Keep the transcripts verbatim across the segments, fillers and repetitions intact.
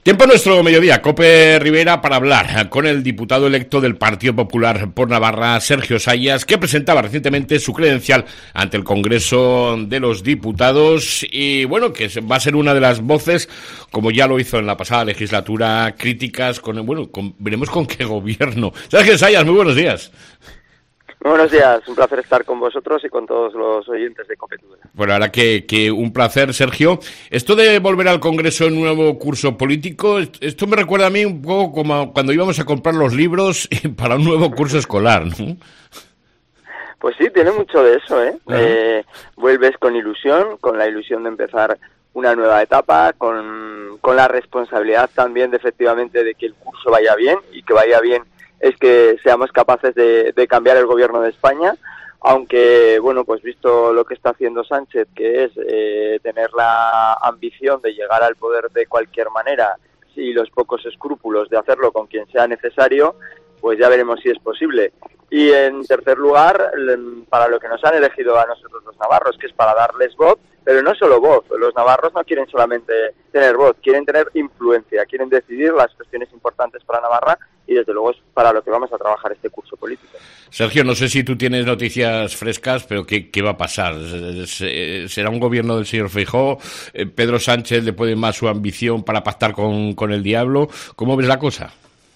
Tiempo nuestro mediodía, Cope Rivera, para hablar con el diputado electo del Partido Popular por Navarra, Sergio Sayas, que presentaba recientemente su credencial ante el Congreso de los Diputados y, bueno, que va a ser una de las voces, como ya lo hizo en la pasada legislatura, críticas con, bueno, con, veremos con qué gobierno. Sergio Sayas, muy buenos días. Muy buenos días, un placer estar con vosotros y con todos los oyentes de Cope Tudela. Bueno, ahora que, que un placer, Sergio. Esto de volver al Congreso en un nuevo curso político, esto me recuerda a mí un poco como cuando íbamos a comprar los libros para un nuevo curso escolar, ¿no? Pues sí, tiene mucho de eso, ¿eh? Uh-huh. eh vuelves con ilusión, con la ilusión de empezar una nueva etapa, con, con la responsabilidad también de efectivamente de que el curso vaya bien y que vaya bien es que seamos capaces de, de cambiar el gobierno de España, aunque, bueno, pues visto lo que está haciendo Sánchez, que es eh, tener la ambición de llegar al poder de cualquier manera y los pocos escrúpulos de hacerlo con quien sea necesario, pues ya veremos si es posible. Y en tercer lugar, para lo que nos han elegido a nosotros los navarros, que es para darles voz, pero no solo voz, los navarros no quieren solamente tener voz, quieren tener influencia, quieren decidir las cuestiones importantes para Navarra y desde luego es para lo que vamos a trabajar este curso político. Sergio, no sé si tú tienes noticias frescas, pero ¿qué, qué va a pasar? ¿Será un gobierno del señor Feijóo? ¿Pedro Sánchez le puede más su ambición para pactar con, con el diablo? ¿Cómo ves la cosa?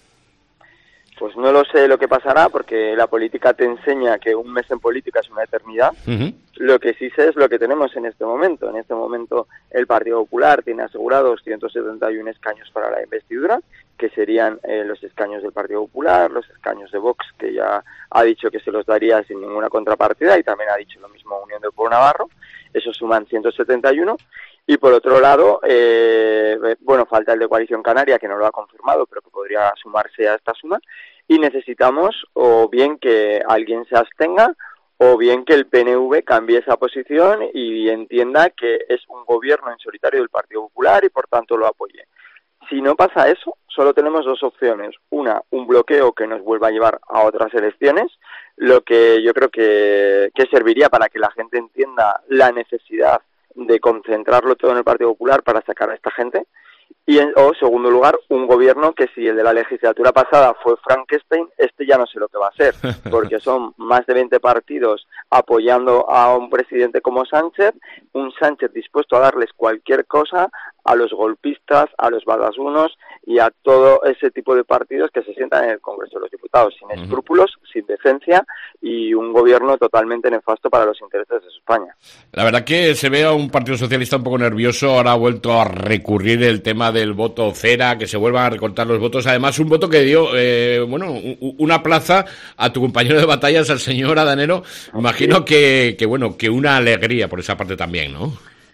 Pues no lo sé lo que pasará, porque la política te enseña que un mes en política es una eternidad. Uh-huh. Lo que sí sé es lo que tenemos en este momento. En este momento el Partido Popular tiene asegurados ciento setenta y uno escaños para la investidura, que serían eh, los escaños del Partido Popular, los escaños de Vox, que ya ha dicho que se los daría sin ninguna contrapartida, y también ha dicho lo mismo Unión del Pueblo Navarro. Esos suman ciento setenta y uno. Y por otro lado, eh, bueno, falta el de Coalición Canaria, que no lo ha confirmado, pero que podría sumarse a esta suma. Y necesitamos o bien que alguien se abstenga o bien que el P N V cambie esa posición y entienda que es un gobierno en solitario del Partido Popular y por tanto lo apoye. Si no pasa eso, solo tenemos dos opciones. Una, un bloqueo que nos vuelva a llevar a otras elecciones, lo que yo creo que, que serviría para que la gente entienda la necesidad de concentrarlo todo en el Partido Popular para sacar a esta gente. Y en, o, segundo lugar, un gobierno que si el de la legislatura pasada fue Frankenstein, este ya no sé lo que va a ser, porque son más de veinte partidos apoyando a un presidente como Sánchez, un Sánchez dispuesto a darles cualquier cosa a los golpistas, a los badasunos y a todo ese tipo de partidos que se sientan en el Congreso de los Diputados, sin escrúpulos, sin decencia y un gobierno totalmente nefasto para los intereses de España. La verdad que se ve a un Partido Socialista un poco nervioso, ahora ha vuelto a recurrir el tema del voto cera, que se vuelvan a recortar los votos, además un voto que dio, eh, bueno, una plaza a tu compañero de batallas, al señor Adanero, imagino que, que, bueno, que una alegría por esa parte también, ¿no?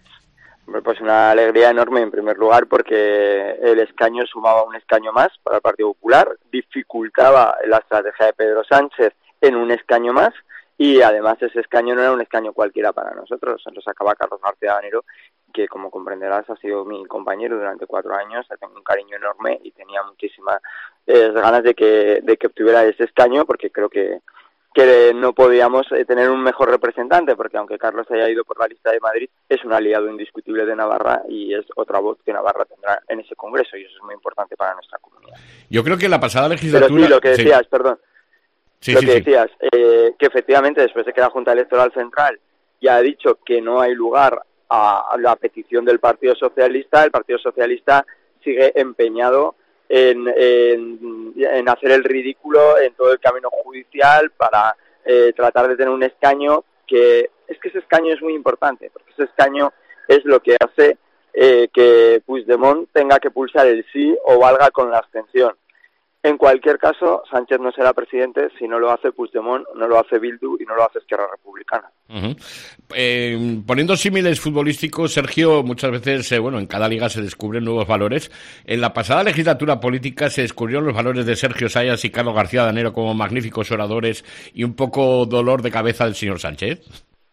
Pues una alegría enorme en primer lugar porque el escaño sumaba un escaño más para el Partido Popular, dificultaba la estrategia de Pedro Sánchez en un escaño más y además ese escaño no era un escaño cualquiera para nosotros, nos sacaba Carlos García Danero, que como comprenderás ha sido mi compañero durante cuatro años, le tengo un cariño enorme y tenía muchísimas eh, ganas de que, de que obtuviera ese escaño porque creo que que no podíamos tener un mejor representante, porque aunque Carlos haya ido por la lista de Madrid, es un aliado indiscutible de Navarra y es otra voz que Navarra tendrá en ese Congreso, y eso es muy importante para nuestra comunidad. Yo creo que la pasada legislatura... Pero sí, lo que decías, sí. perdón, sí, lo sí, que sí. decías, eh, que efectivamente después de que la Junta Electoral Central ya ha dicho que no hay lugar a la petición del Partido Socialista, el Partido Socialista sigue empeñado En, en, en hacer el ridículo en todo el camino judicial para eh, tratar de tener un escaño que es que ese escaño es muy importante porque ese escaño es lo que hace eh, que Puigdemont tenga que pulsar el sí o valga con la abstención. En cualquier caso, Sánchez no será presidente si no lo hace Puigdemont, no lo hace Bildu y no lo hace Esquerra Republicana. Uh-huh. Eh, poniendo símiles futbolísticos, Sergio, muchas veces, eh, bueno, en cada liga se descubren nuevos valores. En la pasada legislatura política se descubrieron los valores de Sergio Sayas y Carlos García Danero como magníficos oradores y un poco dolor de cabeza del señor Sánchez.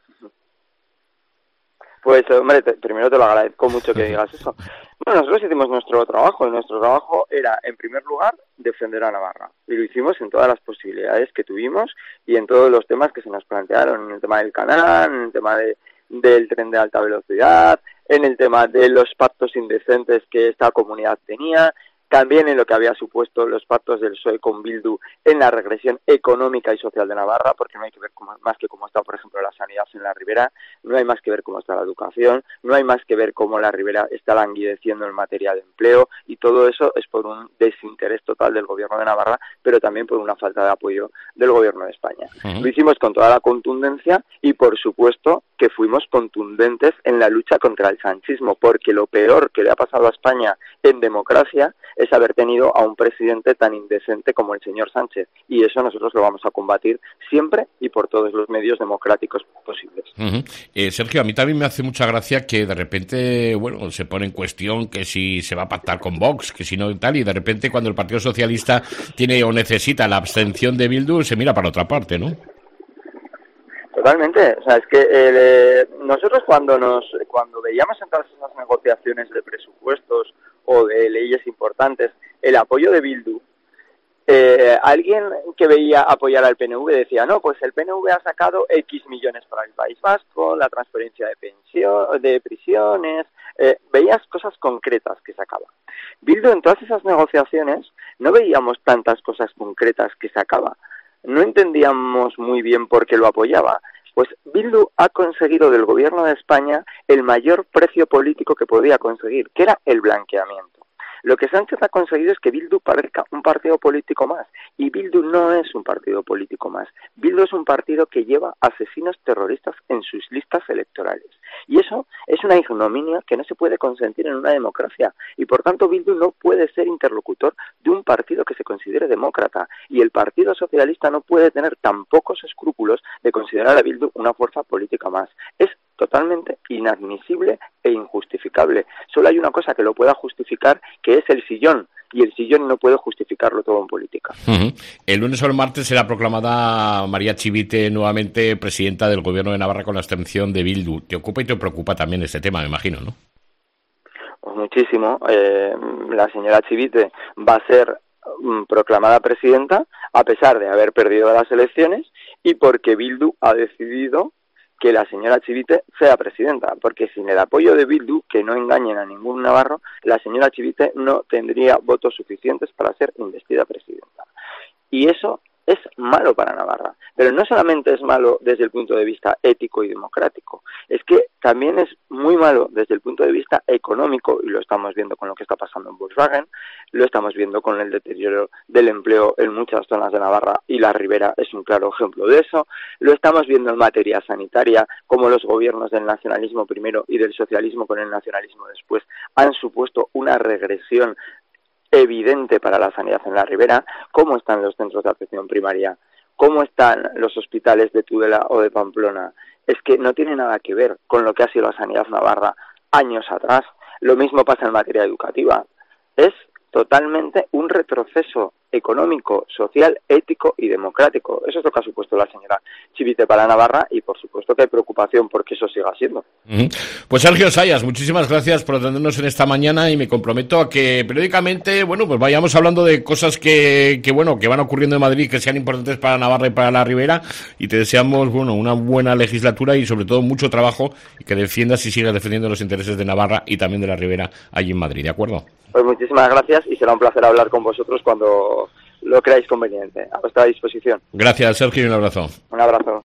Pues, hombre, te, primero te lo agradezco mucho que digas eso. Bueno, nosotros hicimos nuestro trabajo y nuestro trabajo era, en primer lugar, defender a Navarra. Y lo hicimos en todas las posibilidades que tuvimos y en todos los temas que se nos plantearon, en el tema del canal, en el tema de, del tren de alta velocidad, en el tema de los pactos indecentes que esta comunidad tenía, también en lo que había supuesto los pactos del P S O E con Bildu en la regresión económica y social de Navarra, porque no hay que ver cómo, más que cómo está, por ejemplo, la sanidad en la Ribera, no hay más que ver cómo está la educación, no hay más que ver cómo la Ribera está languideciendo en materia de empleo, y todo eso es por un desinterés total del gobierno de Navarra, pero también por una falta de apoyo del gobierno de España. Uh-huh. Lo hicimos con toda la contundencia y, por supuesto, que fuimos contundentes en la lucha contra el sanchismo, porque lo peor que le ha pasado a España en democracia es haber tenido a un presidente tan indecente como el señor Sánchez, y eso nosotros lo vamos a combatir siempre y por todos los medios democráticos posibles. Uh-huh. eh, Sergio, a mí también me hace mucha gracia que de repente, bueno, se pone en cuestión que si se va a pactar con Vox, que si no y tal, y de repente cuando el Partido Socialista tiene o necesita la abstención de Bildu, se mira para otra parte, ¿no? Totalmente, o sea, es que eh, nosotros cuando nos cuando veíamos en todas esas negociaciones de presupuestos o de leyes importantes el apoyo de Bildu, eh, alguien que veía apoyar al P N V decía, no, pues el P N V ha sacado X millones para el País Vasco, la transferencia de pensión, de prisiones, eh, veías cosas concretas que sacaba. Bildu en todas esas negociaciones no veíamos tantas cosas concretas que sacaba. No entendíamos muy bien por qué lo apoyaba. Pues Bildu ha conseguido del gobierno de España el mayor precio político que podía conseguir, que era el blanqueamiento. Lo que Sánchez ha conseguido es que Bildu parezca un partido político más, y Bildu no es un partido político más. Bildu es un partido que lleva asesinos terroristas en sus listas electorales. Y eso es una ignominia que no se puede consentir en una democracia, y por tanto Bildu no puede ser interlocutor de un partido que se considere demócrata, y el Partido Socialista no puede tener tan pocos escrúpulos de considerar a Bildu una fuerza política más. Es totalmente inadmisible e injustificable. Solo hay una cosa que lo pueda justificar, que es el sillón, y el sillón no puede justificarlo todo en política. Uh-huh. El lunes o el martes será proclamada María Chivite nuevamente presidenta del gobierno de Navarra con la abstención de Bildu. ¿Te ocupa y te preocupa también este tema, me imagino, no? Pues muchísimo. Eh, la señora Chivite va a ser um, proclamada presidenta a pesar de haber perdido las elecciones y porque Bildu ha decidido que la señora Chivite sea presidenta, porque sin el apoyo de Bildu, que no engañen a ningún navarro, la señora Chivite no tendría votos suficientes para ser investida presidenta. Y eso es malo para Navarra, pero no solamente es malo desde el punto de vista ético y democrático, es que también es muy malo desde el punto de vista económico, y lo estamos viendo con lo que está pasando en Volkswagen, lo estamos viendo con el deterioro del empleo en muchas zonas de Navarra, y la Ribera es un claro ejemplo de eso, lo estamos viendo en materia sanitaria, como los gobiernos del nacionalismo primero y del socialismo con el nacionalismo después han supuesto una regresión evidente para la sanidad en la Ribera, cómo están los centros de atención primaria, cómo están los hospitales de Tudela o de Pamplona. Es que no tiene nada que ver con lo que ha sido la sanidad navarra años atrás. Lo mismo pasa en materia educativa. Es totalmente un retroceso económico, social, ético y democrático. Eso es lo que ha supuesto la señora Chivite para Navarra, y por supuesto que hay preocupación porque eso siga siendo. Uh-huh. Pues Sergio Sayas, muchísimas gracias por atendernos en esta mañana, y me comprometo a que periódicamente, bueno, pues vayamos hablando de cosas que, que bueno, que van ocurriendo en Madrid, que sean importantes para Navarra y para la Ribera, y te deseamos, bueno, una buena legislatura y sobre todo mucho trabajo, y que defiendas y sigas defendiendo los intereses de Navarra y también de la Ribera allí en Madrid, ¿de acuerdo? Pues muchísimas gracias, y será un placer hablar con vosotros cuando lo creáis conveniente. A vuestra disposición. Gracias, Sergio, y un abrazo. Un abrazo.